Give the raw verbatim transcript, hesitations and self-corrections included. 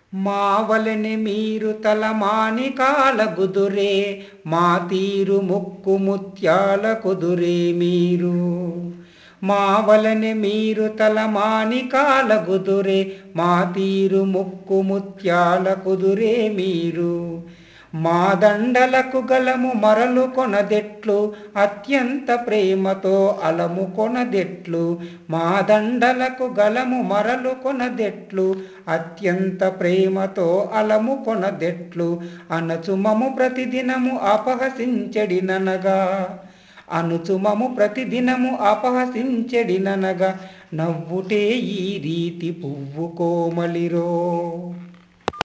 మావలని మీరు తలమానికాల గుదురే, మా తీరు ముక్కు ముత్యాల కుదురే మీరు. మావలని మీరు తలమానికాల గుదురే, మా తీరు ముక్కు ముత్యాల కుదురే మీరు. మా దండలకు గలము మరలు కొనదెట్లు, అత్యంత ప్రేమతో అలము కొనదెట్లు. మా దండలకు గలము మరలు కొనదెట్లు, అత్యంత ప్రేమతో అలము కొనదెట్లు. అనచుమము ప్రతిదినము అపహసించెడిననగా, అనుచుమము ప్రతిదినము అపహసించెడిననగా, నవ్వుటే ఈ రీతి పువ్వు కోమలిరో.